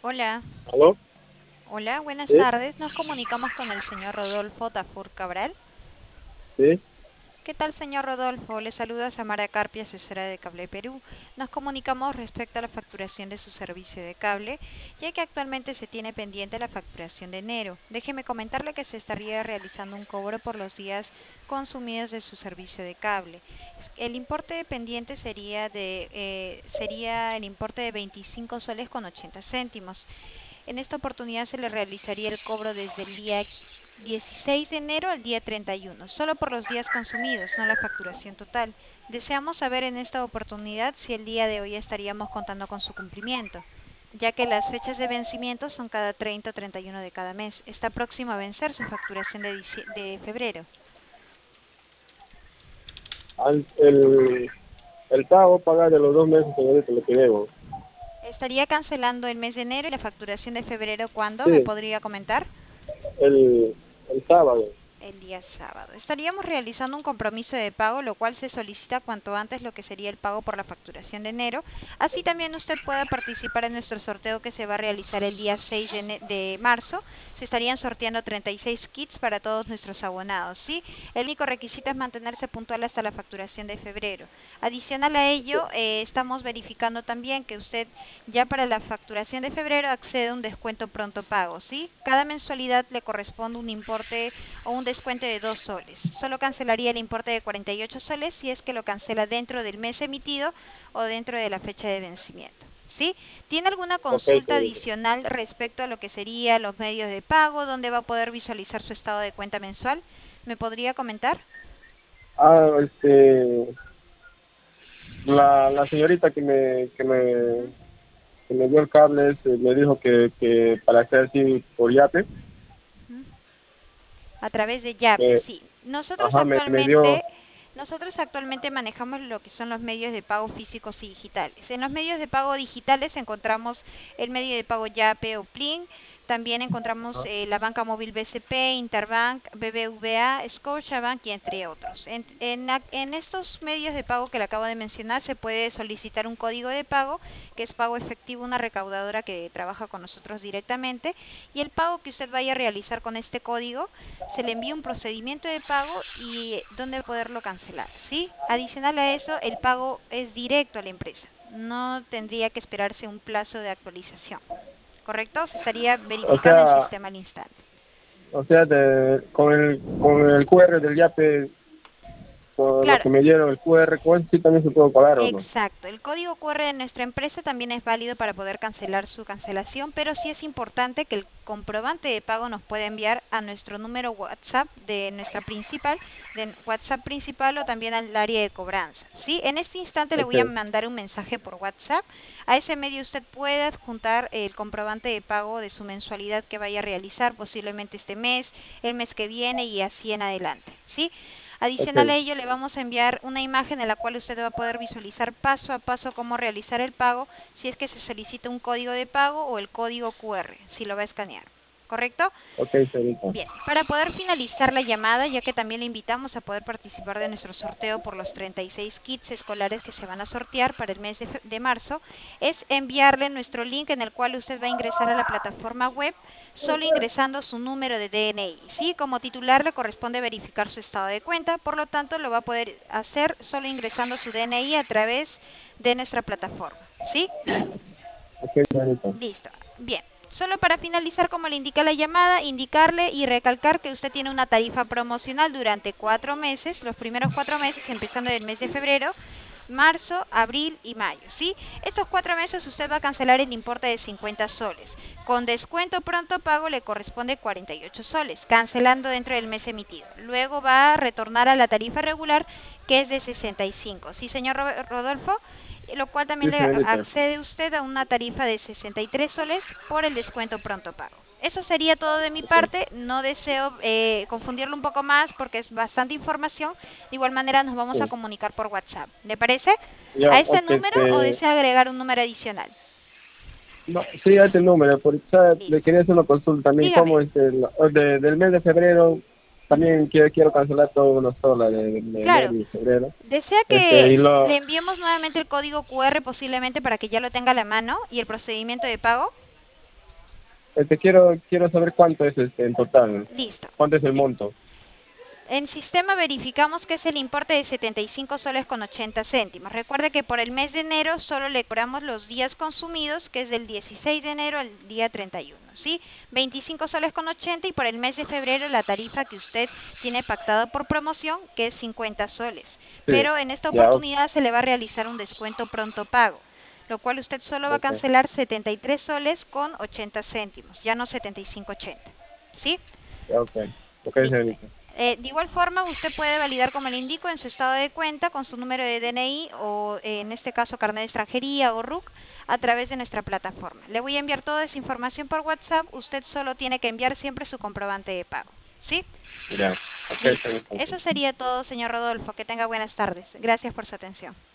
Hola, ¿Aló? hola, buenas Sí, tardes. Nos comunicamos con el señor Rodolfo Tafur Cabral. sí. ¿Qué tal, señor Rodolfo? Le saluda Samara Carpia, asesora de Cable Perú. Nos comunicamos respecto a la facturación de su servicio de cable, ya que actualmente se tiene pendiente la facturación de enero. Déjeme comentarle que se estaría realizando un cobro por los días consumidos de su servicio de cable. El importe pendiente sería el importe de 25 soles con 80 céntimos. En esta oportunidad se le realizaría el cobro desde el día 16 de enero al día 31, solo por los días consumidos, no la facturación total. Deseamos saber en esta oportunidad si el día de hoy estaríamos contando con su cumplimiento, ya que las fechas de vencimiento son cada 30 o 31 de cada mes. Está próximo a vencer su facturación de febrero. El pago pagar de los 2 meses, señorita, lo que debo. ¿Estaría cancelando el mes de enero y la facturación de febrero cuándo? ¿Me Sí, podría comentar? el, el sábado. El día sábado. Estaríamos realizando un compromiso de pago, lo cual se solicita cuanto antes lo que sería el pago por la facturación de enero. Así también usted pueda participar en nuestro sorteo que se va a realizar el día 6 de marzo. Se estarían sorteando 36 kits para todos nuestros abonados, ¿sí? El único requisito es mantenerse puntual hasta la facturación de febrero. Adicional a ello, estamos verificando también que usted ya para la facturación de febrero accede a un descuento pronto pago, ¿sí? Cada mensualidad le corresponde un importe o un descuento de 2 soles. Solo cancelaría el importe de 48 soles si es que lo cancela dentro del mes emitido o dentro de la fecha de vencimiento. ¿Sí? ¿Tiene alguna Ok, consulta señorita. adicional respecto a lo que serían los medios de pago, donde va a poder visualizar su estado de cuenta mensual? ¿Me podría comentar? Ah, la señorita que me dio el cable me dijo que para hacer así por Yape, A través de Yape, me, sí. Nosotros ajá, me dio, actualmente, nosotros actualmente manejamos lo que son los medios de pago físicos y digitales. En los medios de pago digitales encontramos el medio de pago Yape o Plin. También encontramos ajá, la banca móvil BCP, Interbank, BBVA, Scotiabank y entre otros. En estos medios de pago que le acabo de mencionar se puede solicitar un código de pago, que es pago efectivo, una recaudadora que trabaja con nosotros directamente, y el pago que usted vaya a realizar con este código se le envía un procedimiento de pago y dónde poderlo cancelar, ¿sí? Adicional a eso, el pago es directo a la empresa. No tendría que esperarse un plazo de actualización, ¿correcto? Se estaría o verificando el sea, sistema al instante. con el QR del Yape, por lo Claro, que me dieron el QR, ¿con eso sí también se puede pagar o no? exacto, el código QR de nuestra empresa también es válido para poder cancelar su cancelación, pero sí es importante que el comprobante de pago nos pueda enviar a nuestro número WhatsApp de nuestra principal, de WhatsApp principal o también al área de cobranza. ¿Sí? En este instante le voy a Ok, mandar un mensaje por WhatsApp. A ese medio usted puede adjuntar el comprobante de pago de su mensualidad que vaya a realizar posiblemente este mes, el mes que viene y así en adelante. ¿Sí? Adicional a ok, ello, le vamos a enviar una imagen en la cual usted va a poder visualizar paso a paso cómo realizar el pago, si es que se solicita un código de pago o el código QR, si lo va a escanear. ¿Correcto? ok, señorita. Bien, para poder finalizar la llamada, ya que también le invitamos a poder participar de nuestro sorteo por los 36 kits escolares que se van a sortear para el mes de marzo, es enviarle nuestro link en el cual usted va a ingresar a la plataforma web solo ingresando su número de DNI. ¿Sí? Como titular le corresponde verificar su estado de cuenta, por lo tanto lo va a poder hacer solo ingresando su DNI a través de nuestra plataforma. ¿Sí? Ok, señorita. Listo. Bien. Solo para finalizar, como le indica la llamada, indicarle y recalcar que usted tiene una tarifa promocional durante 4 meses, los primeros 4 meses, empezando del mes de febrero, marzo, abril y mayo, ¿sí? Estos 4 meses usted va a cancelar el importe de 50 soles. Con descuento pronto pago le corresponde 48 soles, cancelando dentro del mes emitido. Luego va a retornar a la tarifa regular, que es de 65. ¿Sí, señor Rodolfo? Lo cual también Sí, le señorita. accede usted a una tarifa de 63 soles por el descuento pronto pago. Eso sería todo de mi Ok. parte. No deseo confundirlo un poco más porque es bastante información. De igual manera nos vamos a Sí. comunicar por WhatsApp. ¿Le parece? Ya, ¿A ese ok, número o desea agregar un número adicional? no, sí, este número, porque ¿sabe? Le Listo. quería hacer una consulta también, Dígame. como del mes de febrero, Ujú. también quiero cancelar todo una sola de Claro. enero y febrero. ¿Desea Y que lo, le enviemos nuevamente el código QR posiblemente para que ya lo tenga a la mano y el procedimiento de pago? quiero saber cuánto es en total, Listo. cuánto es el monto. En sistema verificamos que es el importe de 75 soles con 80 céntimos. Recuerde que por el mes de enero solo le cobramos los días consumidos, que es del 16 de enero al día 31, ¿sí? 25 soles con 80 y por el mes de febrero la tarifa que usted tiene pactada por promoción, que es 50 soles. Sí, Pero en esta ya, oportunidad se le va a realizar un descuento pronto pago, lo cual usted solo va a ok, cancelar 73 soles con 80 céntimos, ya no 75,80, ¿sí? ya, ok, ok, Listo. señorita. De igual forma, usted puede validar, como le indico, en su estado de cuenta con su número de DNI o, en este caso, carnet de extranjería o RUC a través de nuestra plataforma. Le voy a enviar toda esa información por WhatsApp. Usted solo tiene que enviar siempre su comprobante de pago. ¿Sí? Ya, ok, Listo. señorita. Eso sería todo, señor Rodolfo. Que tenga buenas tardes. Gracias por su atención.